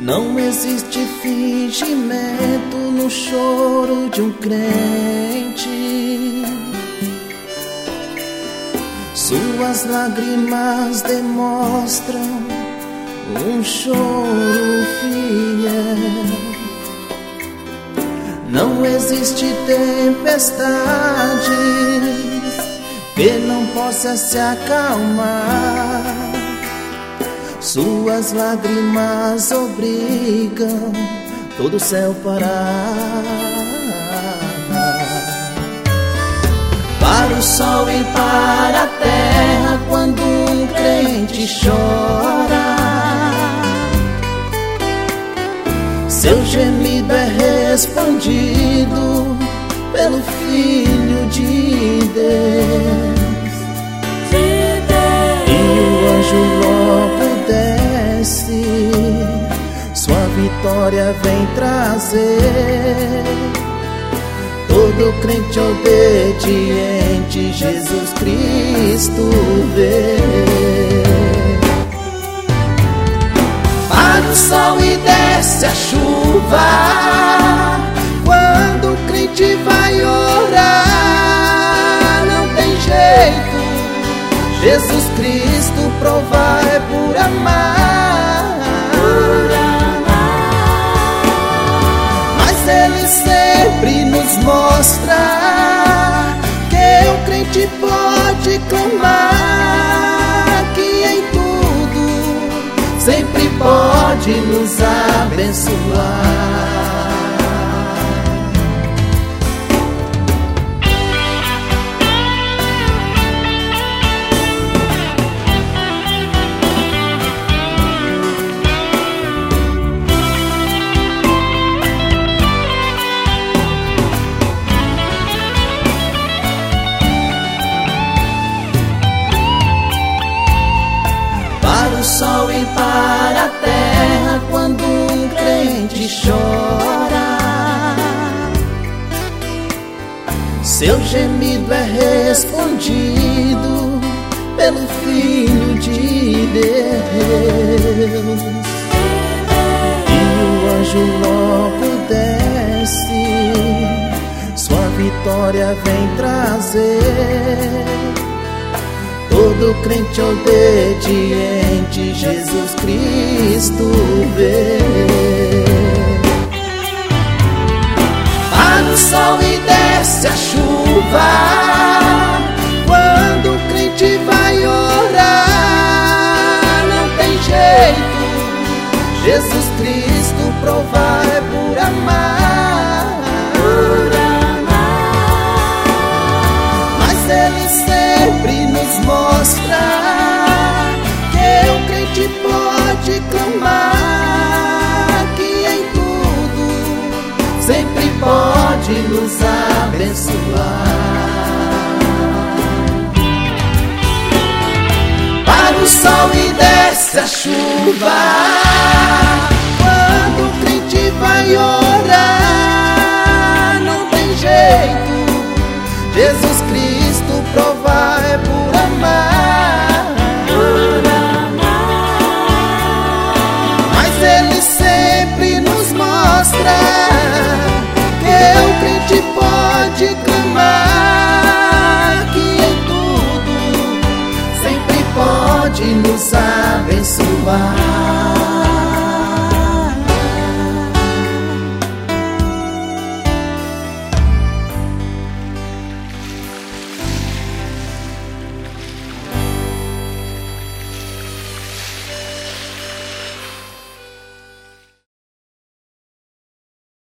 Não existe fingimento no choro de um crente. Suas lágrimas demonstram um choro fiel. Não existe tempestade que não possa se acalmar. Suas lágrimas obrigam todo o céu parar. Para o sol e para a terra quando um crente chora, seu gemido é respondido pelo Filho de Deus. E o anjo logo desce, sua vitória vem trazer. Todo crente obediente Jesus Cristo vê. Para o sol e desce a chuva quando o crente vai orar. Não tem jeito, Jesus Cristo provar é por amar. Mas Ele sempre nos mostra que o crente pode clamar, que em tudo sempre pode nos abençoar. Para o sol e para a terra quando um crente chora, seu gemido é respondido pelo Filho de Deus. E o anjo logo desce, sua vitória vem trazer. Todo crente obediente Jesus Cristo vê. Para o sol e desce a chuva quando o crente vai orar. Não tem jeito, Jesus Cristo provar é por amar. Mas Ele sempre nos mostra que o crente pode clamar, que em tudo sempre pode nos abençoar. Para o sol e desce a chuva